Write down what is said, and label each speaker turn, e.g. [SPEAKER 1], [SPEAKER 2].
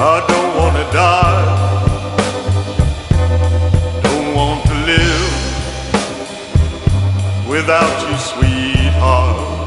[SPEAKER 1] I don't wanna die, don't want to live without you, sweetheart.